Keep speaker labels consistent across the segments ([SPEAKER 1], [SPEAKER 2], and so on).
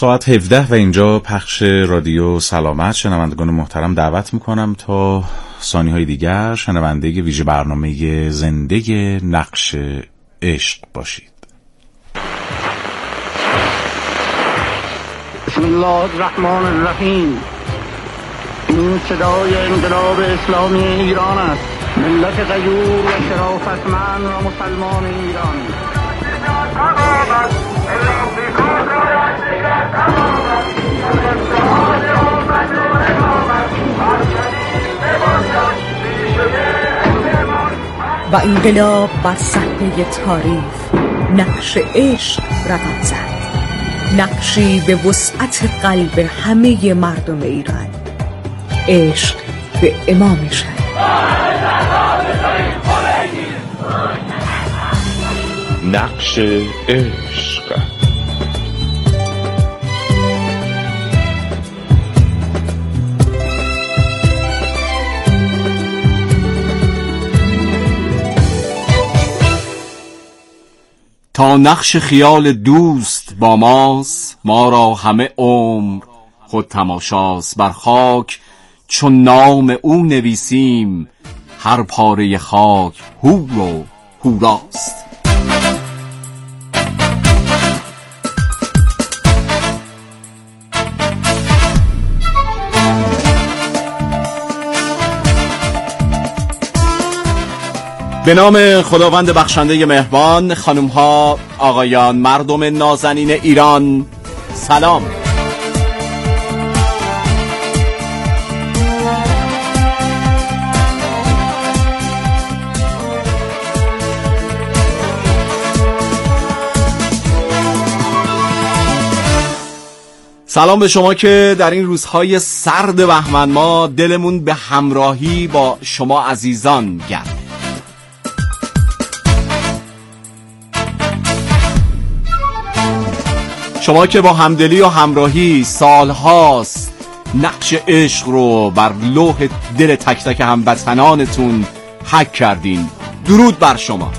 [SPEAKER 1] ساعت 17 و اینجا پخش رادیو سلامت. شنوندگان محترم دعوت میکنم تا ثانیه‌های دیگر شنونده ویژه برنامه زنده نقش عشق باشید.
[SPEAKER 2] بسم الله الرحمن الرحیم. این صدای انقلاب اسلامی ایران است، ملت غیور و شرافتمند و مسلمان ایران.
[SPEAKER 3] و انقلاب بر صحنه تاریخ نقش عشق رقم زد، نقشی به وسعت قلب همه مردم ایران. عشق به امام شهر.
[SPEAKER 4] نقش عشق.
[SPEAKER 5] تا نقش خیال دوست با ماست، ما را همه عمر خود تماشاست. بر خاک چون نام او نویسیم، هر پاره خاک هور و هوراست. به نام خداوند بخشنده مهربان، خانم ها، آقایان، مردم نازنین ایران، سلام. سلام به شما که در این روزهای سرد بهمن ما دلمون به همراهی با شما عزیزان گرم. شما که با همدلی و همراهی سالهاست نقش عشق رو بر لوح دل تک تک هموطنانتون حک کردین، درود بر شما.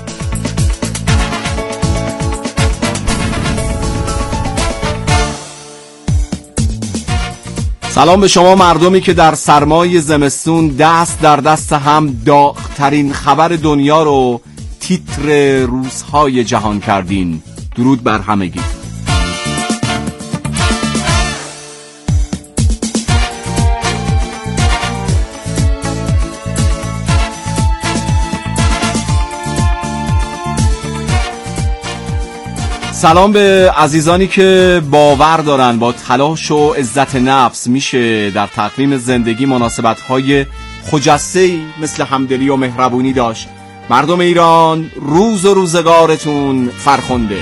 [SPEAKER 5] سلام به شما مردمی که در سرمای زمستون دست در دست هم داغ‌ترین خبر دنیا رو تیتر روزهای جهان کردین، درود بر همگی. سلام به عزیزانی که باور دارن با تلاش و عزت نفس میشه در تقویم زندگی مناسبت‌های خجسته‌ای مثل همدلی و مهربونی داشت. مردم ایران، روز و روزگارتون فرخنده.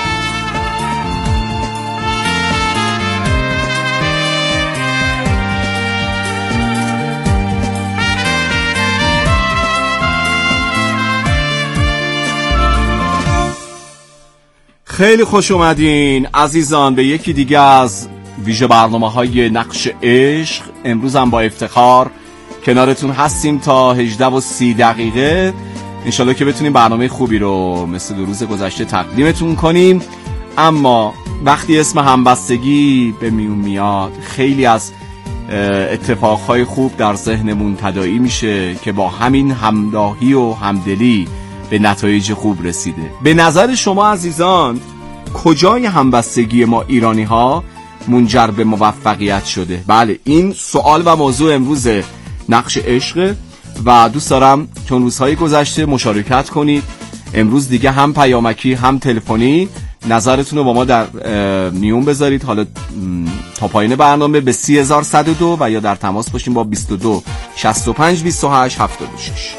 [SPEAKER 5] خیلی خوش اومدین عزیزان به یکی دیگه از ویژه برنامه‌های نقش عشق. امروز هم با افتخار کنارتون هستیم تا 18:30. انشالله که بتونیم برنامه خوبی رو مثل دو روز گذشته تقدیمتون کنیم. اما وقتی اسم همبستگی به میون میاد خیلی از اتفاقهای خوب در ذهنمون تداعی میشه که با همین همراهی و همدلی به نتایج خوب رسیده. به نظر شما عزیزان کجای همبستگی ما ایرانی ها منجر به موفقیت شده؟ بله، این سوال و موضوع امروز نقش عشق و دوست دارم چون روزهای گذشته مشارکت کنید. امروز دیگه هم پیامکی هم تلفنی نظرتون رو با ما در میون بذارید. حالا تا پایین برنامه به 30102 و یا در تماس باشیم با 22 65 28 76.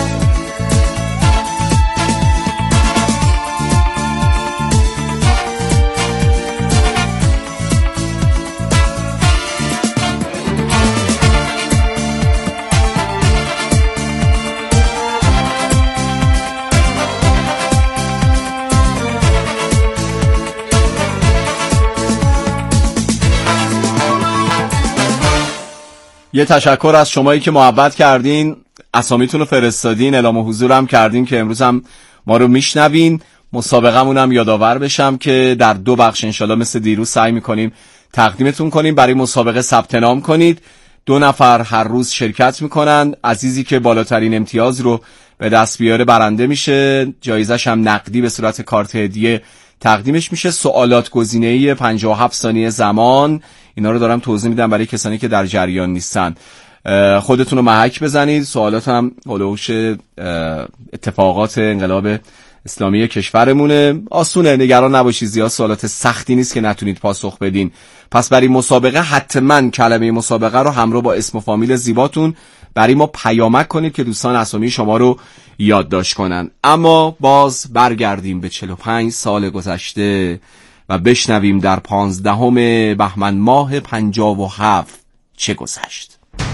[SPEAKER 5] یه تشکر از شمایی که محبت کردین، اسامیتون رو فرستادین، اعلام حضور هم کردین که امروز هم ما رو میشنوین. مسابقمون هم یادآور بشم که در 2 بخش انشالله مثل دیروز سعی میکنیم تقدیمتون کنیم. برای مسابقه ثبت نام کنید. 2 نفر هر روز شرکت میکنن. عزیزی که بالاترین امتیاز رو به دست بیاره برنده میشه. جایزش هم نقدی به صورت کارت هدیه تقدیمش میشه. سوالات گزینه‌ای 57 ثانیه زمان. اینا رو دارم توضیح میدم برای کسانی که در جریان نیستن. خودتون رو محک بزنید. سوالات هم هلوش اتفاقات انقلاب اسلامی کشورمونه. آسونه، نگران نباشید، زیاد سوالات سختی نیست که نتونید پاسخ بدین. پس برای مسابقه حتما کلمه مسابقه رو همراه با اسم و فامیل زیباتون برای ما پیامک کنید که دوستان اسامی شما رو یادداشت کنن. اما باز برگردیم به 45 سال گذشته و بشنویم در 15 بهمن ماه 57 چه گذشت.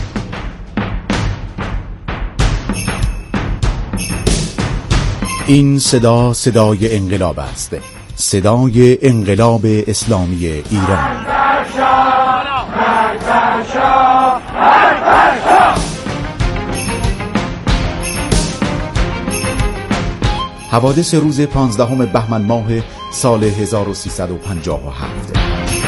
[SPEAKER 6] این صدا صدای انقلاب است، صدای انقلاب اسلامی ایران. حوادث روز 15 بهمن ماه سال 1357.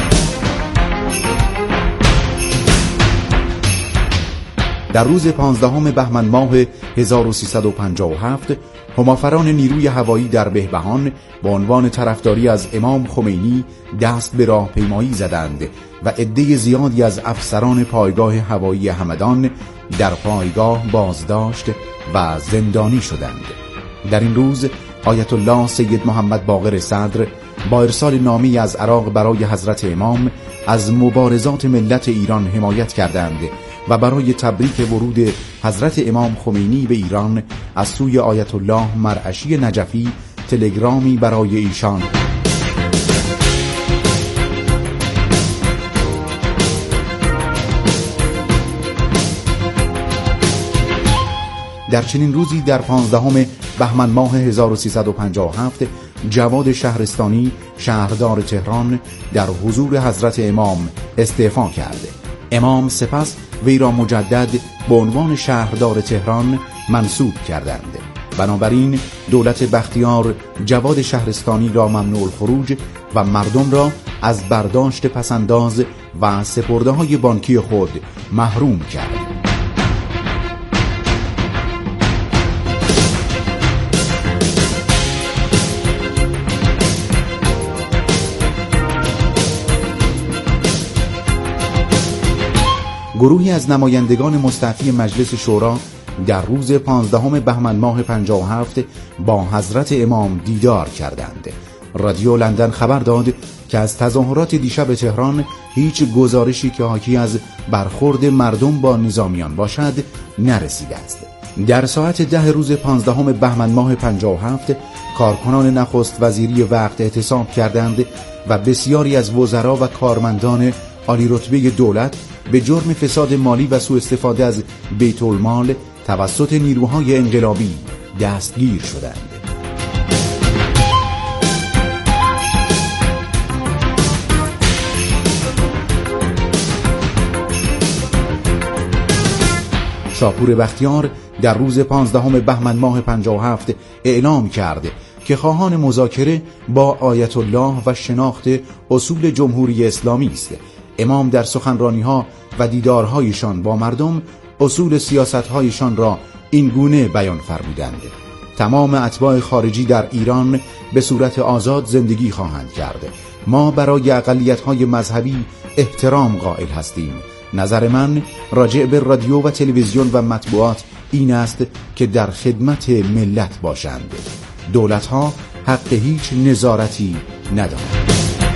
[SPEAKER 6] در روز 15 بهمن ماه 1357 همافران نیروی هوایی در بهبهان با عنوان طرفداری از امام خمینی دست به راهپیمایی زدند و عده زیادی از افسران پایگاه هوایی همدان در پایگاه بازداشت و زندانی شدند. در این روز آیت الله سید محمد باقر صدر با ارسال نامه‌ای از عراق برای حضرت امام از مبارزات ملت ایران حمایت کردند و برای تبریک ورود حضرت امام خمینی به ایران از سوی آیت الله مرعشی نجفی تلگرامی برای ایشان در چنین روزی در 15 بهمن ماه 1357 جواد شهرستانی شهردار تهران در حضور حضرت امام استعفا کرد. امام سپس وی را مجدد به عنوان شهردار تهران منصوب کردند. بنابراین دولت بختیار جواد شهرستانی را ممنوع الخروج و مردم را از برداشت پسنداز و سپرده‌های بانکی خود محروم کرد. گروهی از نمایندگان مستعفی مجلس شورا در روز 15 بهمن ماه 57 با حضرت امام دیدار کردند. رادیو لندن خبر داد که از تظاهرات دیشب تهران هیچ گزارشی که حاکی از برخورد مردم با نظامیان باشد نرسیده است. در ساعت 10 روز 15 بهمن ماه 57 کارکنان نخست وزیری وقت اعتصاب کردند و بسیاری از وزرا و کارمندان عالی رتبه دولت به جرم فساد مالی و سوء استفاده از بیت المال توسط نیروهای انقلابی دستگیر شدند. شاپور بختیار در روز 15 بهمن ماه 57 اعلام کرد که خواهان مذاکره با آیت الله و شناخت اصول جمهوری اسلامی است. امام در سخنرانی‌ها و دیدارهایشان با مردم اصول سیاست‌هایشان را این گونه بیان فرمودند: تمام اتباع خارجی در ایران به صورت آزاد زندگی خواهند کرد. ما برای اقلیت‌های مذهبی احترام قائل هستیم. نظر من راجع به رادیو و تلویزیون و مطبوعات این است که در خدمت ملت باشند. دولت‌ها حق هیچ نظارتی ندارند.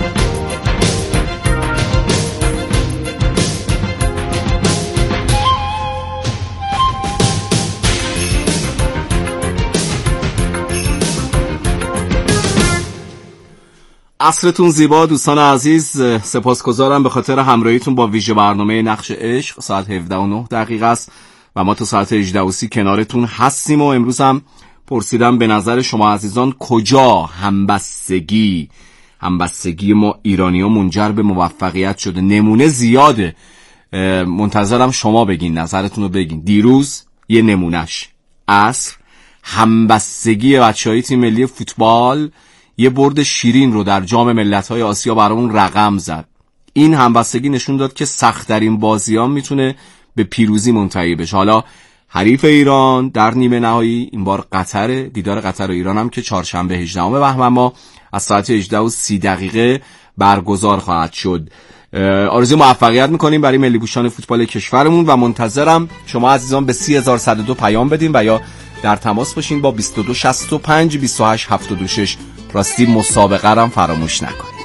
[SPEAKER 5] عصرتون زیبا دوستان عزیز. سپاسگزارم به خاطر همراهیتون با ویژه برنامه نقش عشق. ساعت 17:09 است و ما تا ساعت 18:30 کنارتون هستیم و امروز هم پرسیدم به نظر شما عزیزان کجا همبستگی ما ایرانی‌ها منجر به موفقیت شده؟ نمونه زیاده، منتظرم شما بگین، نظرتون رو بگین. دیروز یه نمونش، عصر همبستگی بچهای تیم ملی فوتبال یه برد شیرین رو در جام ملت‌های آسیا برامون رقم زد. این همبستگی نشون داد که سخت‌ترین بازی‌ها میتونه به پیروزی منتهی بشه. حالا حریف ایران در نیمه نهایی این بار قطر، دیدار قطر و ایران هم که چهارشنبه 18 بهمن ما از ساعت 18:30 برگزار خواهد شد. آرزوی موفقیت میکنیم برای ملی پوشان فوتبال کشورمون و منتظرم شما عزیزان به 30102 پیام بدین و یا در تماس باشین با 2265 2876. راستی مسابقه رو هم فراموش نکنید.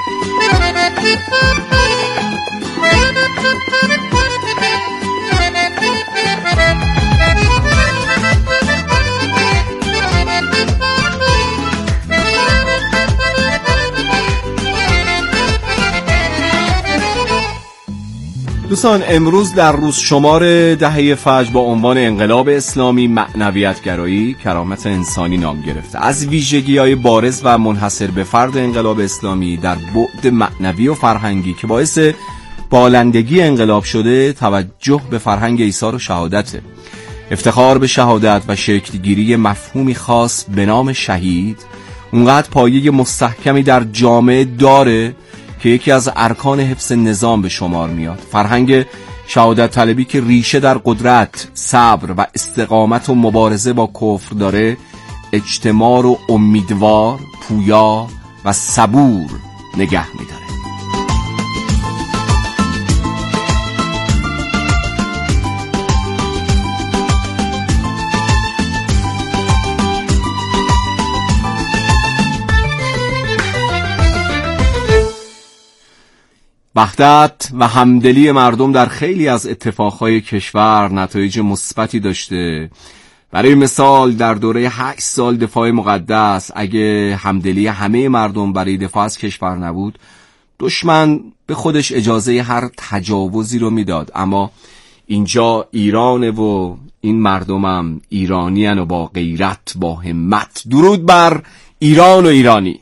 [SPEAKER 5] دوستان، امروز در روز شمار دهه فجر با عنوان انقلاب اسلامی، معنویت گرایی، کرامت انسانی نام گرفته. از ویژگی‌های بارز و منحصر به فرد انقلاب اسلامی در بعد معنوی و فرهنگی که باعث بالندگی انقلاب شده، توجه به فرهنگ ایثار و شهادته. افتخار به شهادت و شکلگیری مفهومی خاص به نام شهید اونقدر پایه مستحکمی در جامعه داره که یکی از ارکان حفظ نظام به شمار میاد. فرهنگ شهادت طلبی که ریشه در قدرت، صبر و استقامت و مبارزه با کفر داره، اجتماع رو امیدوار، پویا و صبور نگه میداره. وحدت و همدلی مردم در خیلی از اتفاقهای کشور نتایج مثبتی داشته. برای مثال در دوره 8 سال دفاع مقدس، اگه همدلی همه مردم برای دفاع از کشور نبود، دشمن به خودش اجازه هر تجاوزی رو میداد. اما اینجا ایرانه و این مردمم ایرانیان و با غیرت، با همت. درود بر ایران و ایرانی.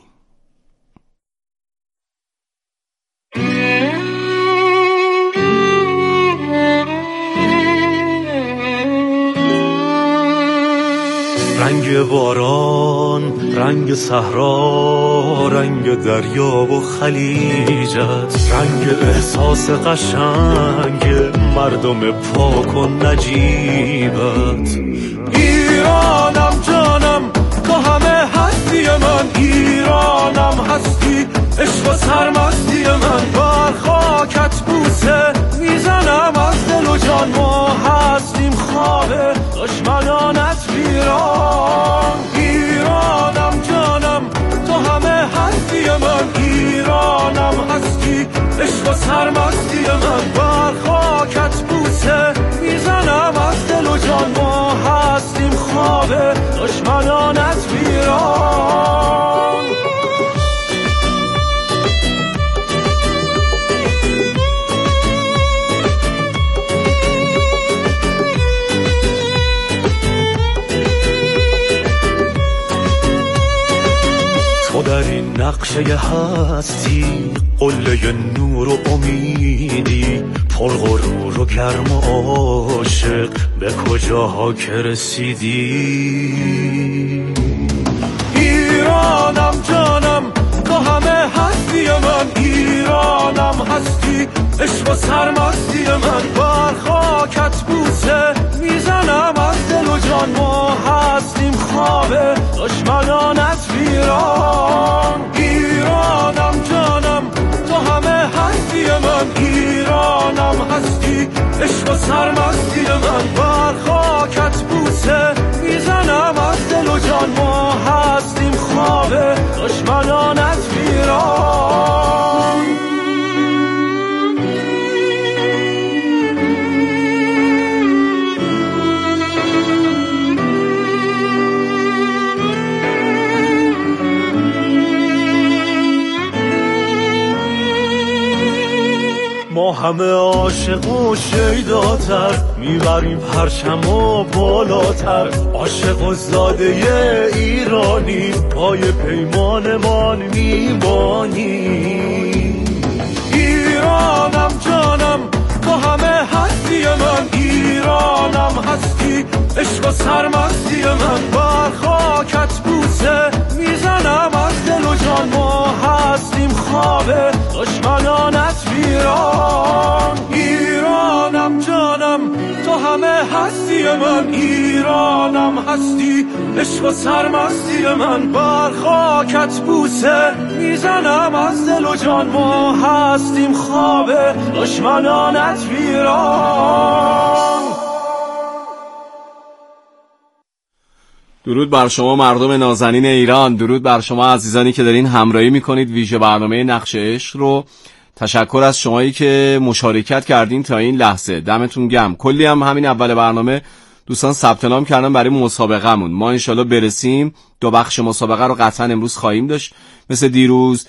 [SPEAKER 7] رنگ باران، رنگ صحرا، رنگ دریا و خلیجت، رنگ احساس قشنگ مردم پاک و نجیبت. ایرانم جانم تو همه هستی من، ایرانم هستی عشق و سرمستی من. بر خاکت بوسه میزنم از دل و جان، ما هستیم خواب دشمنانت ویران. ایرانم جانم تو همه هستی من، ایرانم هستی عشق و سرمستی من. بر خاکت بوسه میزنم از دل و جان، ما هستیم خواب دشمنانت ویران. تو در این نقشه هستی قله نور و امیدی، پرغرور و گرم و عاشق، به کجاها که رسیدی. ایرانم جانم تو همه هستی من، ایرانم هستی عشق و سرمستی من. بر خاکت بوسه میزنم از دل و جان، ما هستیم خواب دشمنانت ویران. ایرانم جانم تو همه هستی من، ایرانم هستی عشق و سرمستی من. بر خاکت بوسه میزنم از دل و جان، ما هستیم خواب دشمنانت ویران. ما همه عاشق و شیداتر، میبریم پرچم و بالاتر. عاشق و زاده ایرانی، پای پیمانمان میمانی. ایرانم جانم تو همه هستی من، ایرانم هستی عشق و سرمستی من. بر خاکت بوسه میزنم از دل و جان، ما هستیم خواب دشمنانت ویران. ایرانم جانم تو همه هستی من، ایرانم هستی عشق و سرمستی من. بر خاکت بوسه میزنم از دل و جان، ما هستیم خواب دشمنانت ویران.
[SPEAKER 5] درود بر شما مردم نازنین ایران، درود بر شما عزیزانی که دارین همراهی میکنید ویژه برنامه نقش عشق رو. تشکر از شمایی که مشارکت کردین تا این لحظه، دمتون گرم. کلی هم همین اول برنامه دوستان ثبت نام کردن برای مسابقه‌مون. ما انشالله برسیم 2 بخش مسابقه رو قطعا امروز خواهیم داشت مثل دیروز.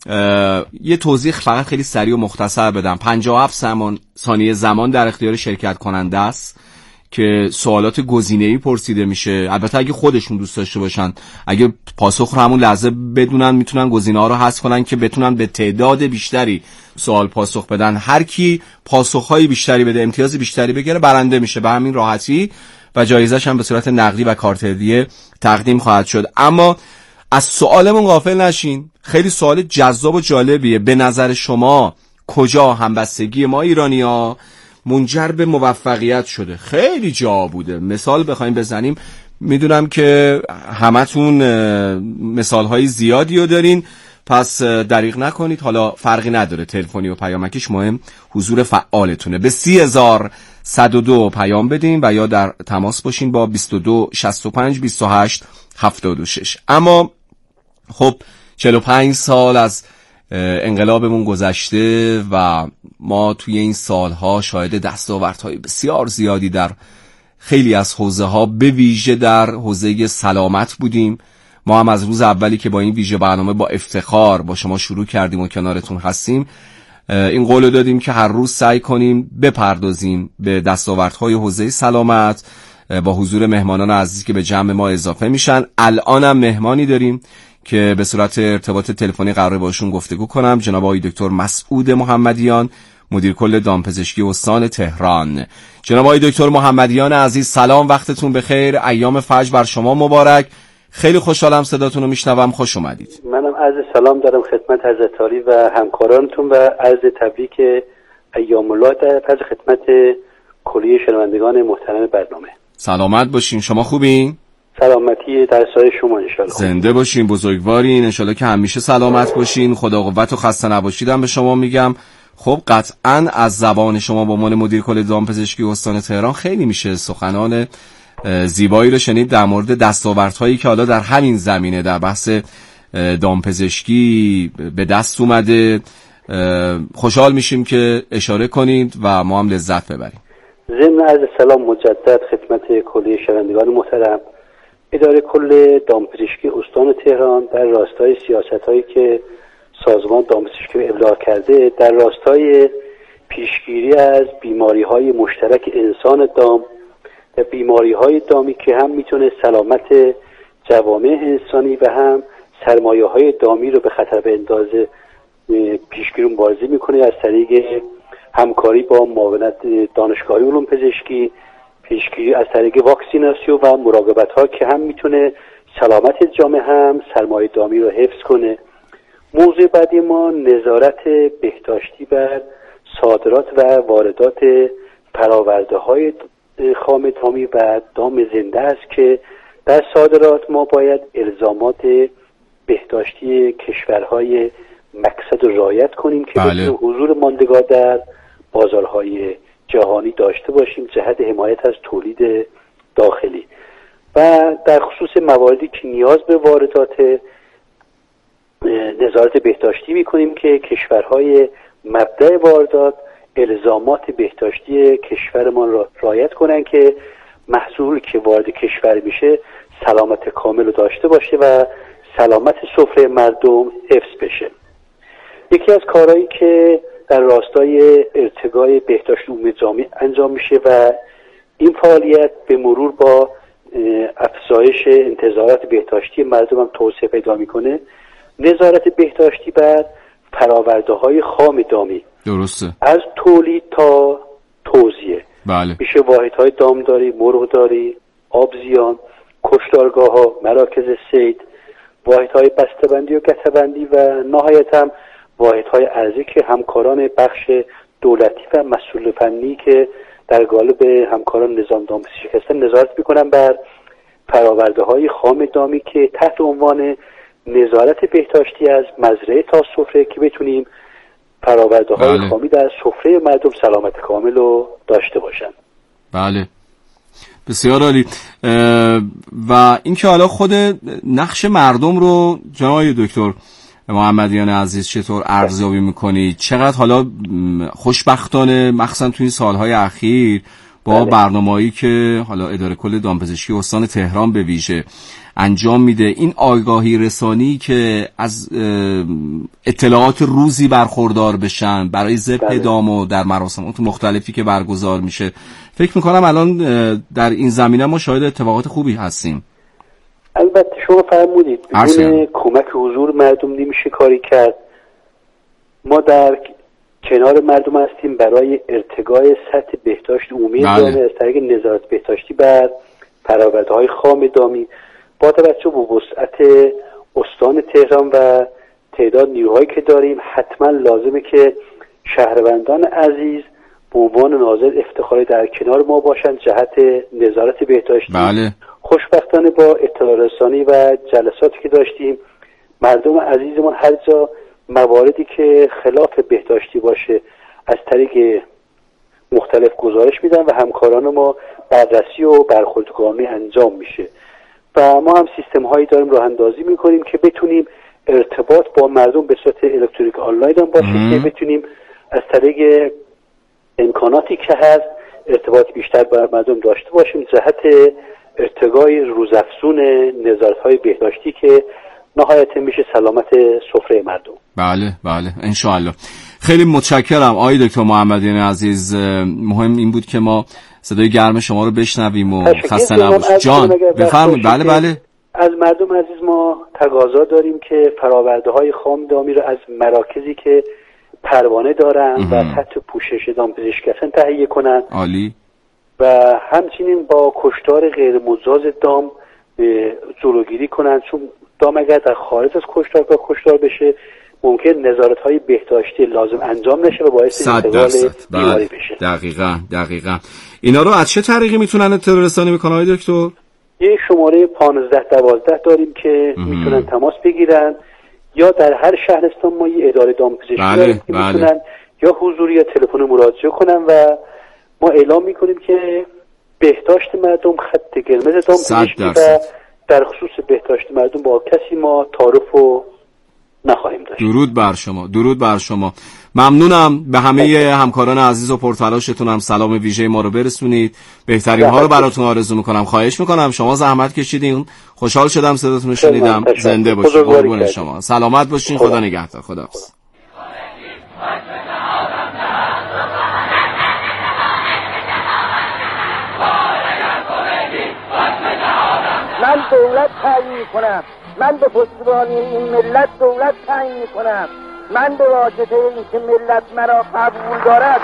[SPEAKER 5] یه توضیح فقط خیلی سریع و مختصر بدم. 57 ثانیه زمان در اختیار شرکت کننده است که سوالات گزینه‌ای پرسیده میشه. البته اگه خودشون دوست داشته باشن، اگه پاسخ رو همون لحظه بدونن، میتونن گزینه‌ها رو حذف کنن که بتونن به تعداد بیشتری سوال پاسخ بدن. هر کی پاسخ‌های بیشتری بده، امتیاز بیشتری بگیره، برنده میشه به همین راحتی و جایزه‌ش هم به صورت نقدی و کارت هدیه تقدیم خواهد شد. اما از سوالمون غافل نشین. خیلی سوال جذاب و جالبیه. به نظر شما کجا همبستگی ما ایرانی‌ها منجر به موفقیت شده؟ خیلی جا بوده. مثال بخوایم بزنیم، میدونم که همتون مثالهای زیادی رو دارین، پس دریغ نکنید. حالا فرقی نداره تلفنی و پیامکیش، مهم حضور فعالتونه. به 30102 پیام بدین و یا در تماس باشین با 22 65 28 76. اما خب 45 سال از انقلابمون گذشته و ما توی این سالها شاهد دستاوردهای بسیار زیادی در خیلی از حوزه‌ها، به ویژه در حوزه سلامت بودیم. ما هم از روز اولی که با این ویژه برنامه با افتخار با شما شروع کردیم و کنارتون هستیم، این قول دادیم که هر روز سعی کنیم بپردازیم به دستاوردهای حوزه سلامت با حضور مهمانان عزیزی که به جمع ما اضافه میشن. الان هم مهمانی داریم که به صورت ارتباط تلفنی قراره باشون گفتگو کنم. جناب آقای دکتر مسعود محمدیان، مدیر کل دامپزشکی استان تهران. جناب آقای دکتر محمدیان عزیز، سلام، وقتتون بخیر، ایام فجر بر شما مبارک. خیلی خوشحالم صداتون رو میشنوم، خوش اومدید.
[SPEAKER 8] منم عرض سلام دارم خدمت حضرت عالی و همکارانتون و عرض تبریک ایام الله در خدمت کلیه شنوندگان محترم برنامه.
[SPEAKER 5] سلامت باشین. شما خوبین؟
[SPEAKER 8] سلامتی در سایه شما انشالله.
[SPEAKER 5] زنده باشین، بزرگوارین، انشالله که همیشه سلامت باشین. خدا قوت و خسته نباشیدم به شما میگم. خب قطعاً از زبان شما به عنوان مدیر کل دامپزشکی استان تهران خیلی میشه سخنان زیبایی رو شنید در مورد دستاوردهایی که حالا در همین زمینه در بحث دامپزشکی به دست اومده. خوشحال میشیم که اشاره کنید و ما هم لذت ببریم.
[SPEAKER 8] ضمن عرض سلام مجدد خدمت کلیه شنوندگان محترم، اداره کل دامپزشکی استان تهران در راستای سیاست‌هایی که سازمان دامپزشکی ابلاغ کرده در راستای پیشگیری از بیماری‌های مشترک انسان دام و بیماری‌های دامی که هم میتونه سلامت جوامع انسانی و هم سرمایه‌های دامی رو به خطر بندازه پیشگیری مبارزه میکنه از طریق همکاری با معاونت دانشگاهی علوم پزشکی، پیشگیری از طریق واکسیناسیون و مراقبت‌ها که هم میتونه سلامت جامعه هم سرمایه دامی رو حفظ کنه. موضوع بعدی ما نظارت بهداشتی بر صادرات و واردات پراورده‌های خام دامی و دام زنده است که در صادرات ما باید الزامات بهداشتی کشورهای مقصد رو رعایت کنیم که بتونیم حضور ماندگار در بازارهای جهانی داشته باشیم جهت حمایت از تولید داخلی. و در خصوص مواردی که نیاز به واردات نظارت بهداشتی میکنیم که کشورهای مبدأ واردات الزامات بهداشتی کشورمان را رعایت کنن که محصول که وارد کشور میشه سلامت کامل رو داشته باشه و سلامت سفره مردم حفظ بشه. یکی از کارهایی که در راستای ارتقای بهداشت عمومی جامعه انجام میشه و این فعالیت به مرور با افزایش انتظارات بهداشتی مردم هم توسعه پیدا میکنه، نظارت بهداشتی بر پراورده‌های خام دامی.
[SPEAKER 5] درسته.
[SPEAKER 8] از تولید تا
[SPEAKER 5] بله.
[SPEAKER 8] میشه واحدهای دامداری، مرغداری، آبزیان، کشتارگاه ها، مراکز صید، واحدهای بسته‌بندی و گته‌بندی و نهایت هم واحدهای ارزی که همکاران بخش دولتی و مسئول فنی که در قالب همکاران نظام دامپزشکی هستن نظارت میکنن بر فرآورده‌های خام دامی که تحت عنوان نظارت بهداشتی از مزرعه تا سفره که بتونیم فرآورده‌های خامی در سفره مردم سلامت کامل رو داشته باشن.
[SPEAKER 5] بله، بسیار عالی. و اینکه حالا خود نقش مردم رو جناب دکتر محمدیان عزیز چطور ارزیابی میکنید؟ چقدر حالا خوشبختانه مخصوصا توی این سالهای اخیر با برنامه‌ای که حالا اداره کل دامپزشکی استان تهران به ویژه انجام میده، این آگاهی رسانی که از اطلاعات روزی برخوردار بشن برای ذبح دام و در مراسمات مختلفی که برگزار میشه، فکر میکنم الان در این زمینه ما شاهد اتفاقات خوبی هستیم.
[SPEAKER 8] البته شما فرمودید بدون کمک حضور مردم نمیشه کاری کرد. ما در کنار مردم هستیم برای ارتقاء سطح بهداشت عمومی جامعه از طریق نظارت بهداشتی بر فرآورده‌های خام دامی. با توجه به وسعت استان تهران و تعداد نیروهایی که داریم حتما لازمه که شهروندان عزیز به عنوان ناظر افتخاری در کنار ما باشند جهت نظارت بهداشتی. خوشبختانه با اطلاع رسانی و جلساتی که داشتیم مردم عزیزمون هر جا مواردی که خلاف بهداشتی باشه از طریق مختلف گزارش میدن و همکاران ما بررسی و برخورد قانونی انجام میشه و ما هم سیستم هایی داریم راه اندازی میکنیم که بتونیم ارتباط با مردم به صورت الکترونیک آنلاین هم باشه که بتونیم از طریق امکاناتی که هست ارتباط بیشتر با مردم داشته باشیم جهت ارتقای روزافزون نظارت‌های بهداشتی که نهایت میشه سلامت سفره مردم.
[SPEAKER 5] بله بله انشاءالله. خیلی متشکرم آقای دکتر محمدیان عزیز. مهم این بود که ما صدای گرم شما رو بشنویم و خسته نباشید. جان بفرمایید. بله بله.
[SPEAKER 8] از مردم عزیز ما تقاضا داریم که فرآورده‌های خام دامی رو از مراکزی که پروانه دارن و تحت پوشش دامپزشکی هستن تهیه کنن.
[SPEAKER 5] عالی.
[SPEAKER 8] و همچنین با کشتار غیر مجاز دام جلوگیری کنن، چون دام اگر در خارج از کشتارگاه کشتار بشه ممکن نظارت‌های بهداشتی لازم انجام نشه و باعث انتقال بیماری بشه.
[SPEAKER 5] دقیقاً. اینا رو از چه طریقی میتونن اطلاع رسانی میکنن آقای دکتر؟
[SPEAKER 8] یک شماره 1512 داریم که میتونن تماس بگیرن یا در هر شهرستان ما یه اداره دامپزشکی داریم که میتونن یا حضوری یا تلفن مراجعه کنن و ما اعلام میکنیم که بهداشت مردم خط قرمز دامپزشکی و در خصوص بهداشت مردم با کسی ما تعارف و نخواهیم داشت.
[SPEAKER 5] درود بر شما. ممنونم. به همه همکاران عزیز و پرتلاشتون هم سلام ویژه ما رو برسونید. بهترین ها رو براتون آرزو میکنم. خواهش میکنم. شما زحمت کشیدین. خوشحال شدم صداتون رو شنیدم. زنده باشید. قربون شما. سلامت باشین. خدا نگهدار. خداحافظ.
[SPEAKER 2] من دولت تعیین میکنم. من به پشتیبانی این ملت دولت تعیین میکنم. من به واسطه این که ملت مرا قبول دارد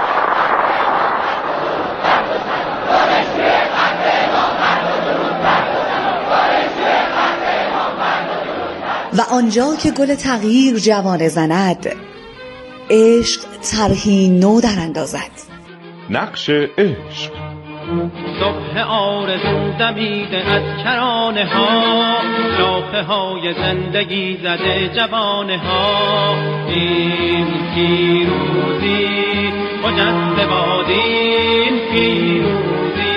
[SPEAKER 3] و آنجا که گل تغییر جوانه زند عشق طرحی نو در اندازد.
[SPEAKER 4] نقش عشق.
[SPEAKER 9] صبح آرزو دمیده از کرانه ها، شاخه های زندگی زده جوانه ها. این پیروزی مجد بادین پیروزی.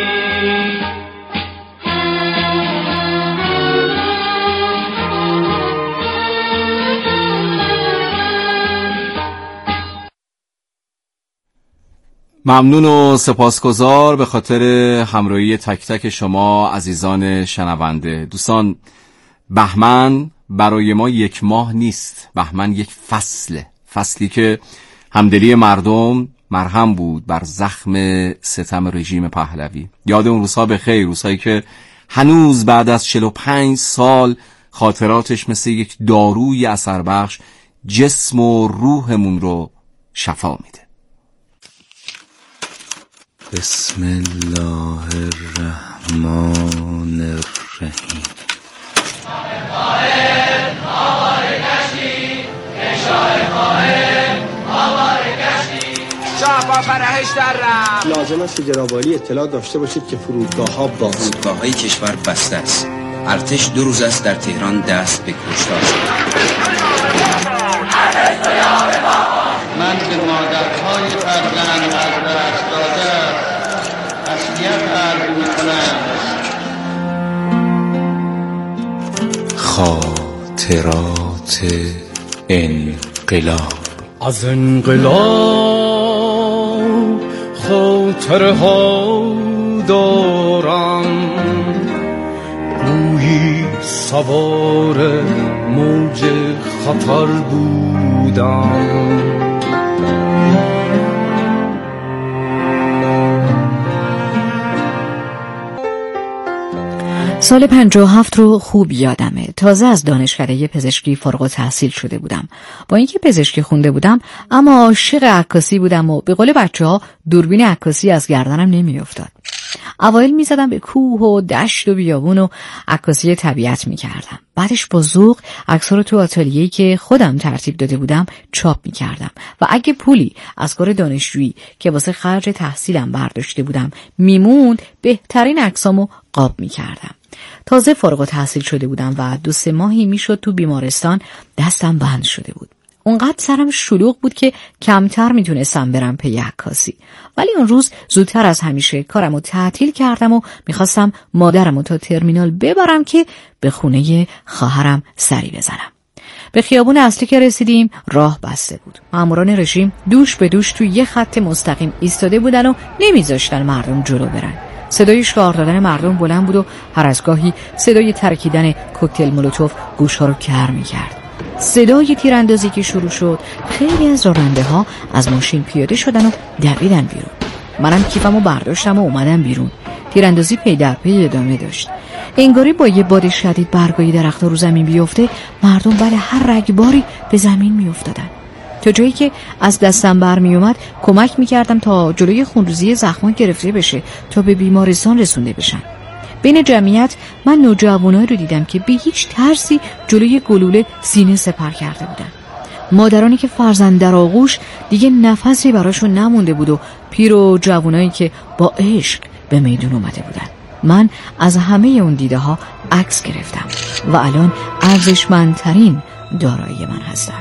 [SPEAKER 5] ممنون و سپاسگزار به خاطر همراهی تک تک شما عزیزان شنونده. دوستان، بهمن برای ما یک ماه نیست. بهمن یک فصلی که همدلی مردم مرهم بود بر زخم ستم رژیم پهلوی. یاد اون روزها بخیر، روزهایی که هنوز بعد از 45 سال خاطراتش مثل یک داروی اثر بخش جسم و روحمون رو شفا میده.
[SPEAKER 1] بسم الله الرحمن الرحیم.
[SPEAKER 10] شاه فرهش در رفت.
[SPEAKER 11] لازم است که جناب عالی اطلاع داشته باشید که فرودگاه‌ها
[SPEAKER 12] فرودگاه‌های کشور بسته است. ارتش 2 روز است در تهران دست به کشتار شد.
[SPEAKER 9] من به مادرهای فرزند از دست داده تسلیت عرض می‌کنم.
[SPEAKER 1] خاطرات انقلاب.
[SPEAKER 7] از انقلاب خاطرها دارم، گویی سوار موج خطر بودم.
[SPEAKER 3] سال 57 رو خوب یادمه. تازه از دانشکده پزشکی فارغ التحصیل شده بودم. با اینکه پزشکی خونده بودم اما عاشق عکاسی بودم و به قول بچه‌ها دوربین عکاسی از گردنم نمیافتاد. اوایل میزدم به کوه و دشت و بیابون و عکاسی طبیعت میکردم. بعدش با ذوق عکس‌ها رو تو آتلیه‌ای که خودم ترتیب داده بودم چاپ میکردم و اگه پولی از کار دانشجویی که واسه خرج تحصیلم برداشته بودم میموند، بهترین عکسامو قاب میکردم. تازه فارغ التحصیل شده بودم و 2-3 ماهی میشد تو بیمارستان دستم بند شده بود. اونقدر سرم شلوغ بود که کمتر میتونستم برم پی عکاسی. ولی اون روز زودتر از همیشه کارمو تعطیل کردم و میخواستم مادرمو تا ترمینال ببرم که به خونه خواهرم سری بزنم. به خیابون اصلی که رسیدیم راه بسته بود. ماموران رژیم دوش به دوش تو یه خط مستقیم ایستاده بودن و نمیذاشتن مردم جلو برن. صدای شعار دادن مردم بلند بود و هر از گاهی صدای ترکیدن کوکتل مولوتوف گوش‌ها رو کر می‌کرد. صدای تیراندازی که شروع شد، خیلی از راننده‌ها از ماشین پیاده شدن و دویدن بیرون. منم کیفمو برداشتم و اومدم بیرون. تیراندازی پی در پی ادامه داشت. انگاری با یه باد شدید برگای درخت‌ها رو زمین بیفته، مردم بعد هر رگباری به زمین میافتادن. تا جایی که از دستم برمی اومد کمک میکردم تا جلوی خونریزی زخم‌ها گرفته بشه تا به بیمارستان رسونده بشن. بین جمعیت من نوجوانایی رو دیدم که به هیچ ترسی جلوی گلوله سینه سپر کرده بودن. مادرانی که فرزند در آغوش دیگه نفسی براشون نمونده بود و پیر و جوانایی که با عشق به میدون اومده بودن. من از همه اون دیده ها عکس گرفتم و الان ارزشمندترین دارایی من هستن.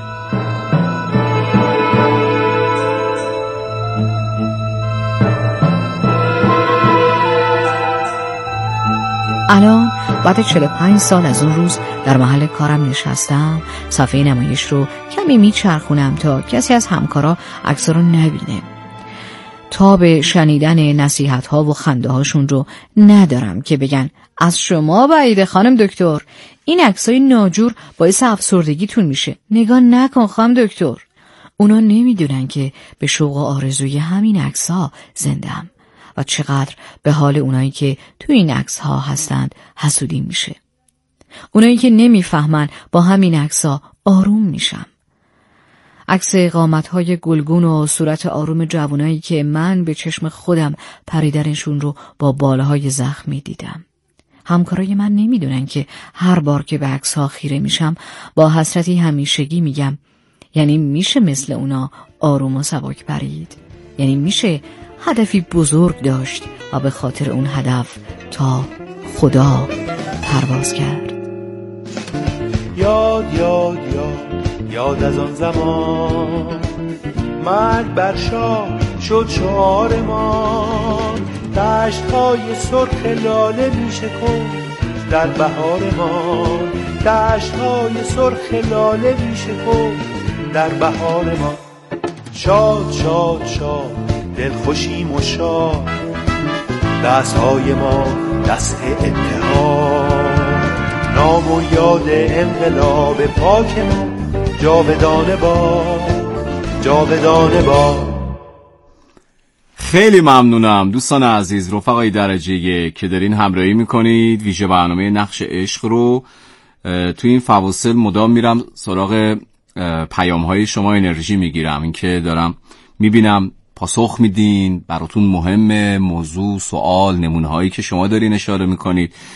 [SPEAKER 3] الان بعد 45 سال از اون روز در محل کارم نشستم، صفحه نمایش رو کمی میچرخونم تا کسی از همکارا عکس‌ها رو نبینه. تا به شنیدن نصیحت‌ها و خنده‌هاشون رو ندارم که بگن از شما بعیده خانم دکتر، این عکسای ناجور باعث افسردگیتون میشه، نگاه نکن خانم دکتر. اونا نمیدونن که به شوق و آرزوی همین عکس‌ها زنده‌ام و چقدر به حال اونایی که تو این عکس‌ها هستند حسودی میشه. اونایی که نمیفهمن با همین عکس‌ها آروم میشم. عکس قامت‌های گلگون و صورت آروم جوانایی که من به چشم خودم پریدنشون رو با بالهای زخمی دیدم. همکارای من نمیدونن که هر بار که به عکس‌ها خیره میشم با حسرتی همیشگی میگم یعنی میشه مثل اونا آروم و سبک پرید؟ یعنی میشه هدفی بزرگ داشت و به خاطر اون هدف تا خدا پرواز کرد؟
[SPEAKER 13] یاد از آن زمان مرگ بر شاه شد شعار ما، دشت‌های سرخ لاله میشکفت در بهار ما، دشت‌های سرخ لاله میشکفت در بهار ما. شاد شاد شاد دلخوشیم و شاد، دست‌های ما دست اتحاد، نام و یاد انقلاب پاک ما جاودانه با.
[SPEAKER 5] خیلی ممنونم دوستان عزیز، رفقای درجه که دارین همراهی میکنید. ویژه برنامه نقش عشق رو تو این فواصل مدام میرم سراغ پیام های شما، انرژی میگیرم. این که دارم میبینم پاسخ میدین. براتون مهمه موضوع، سوال، نمونه هایی که شما دارین اشاره میکنید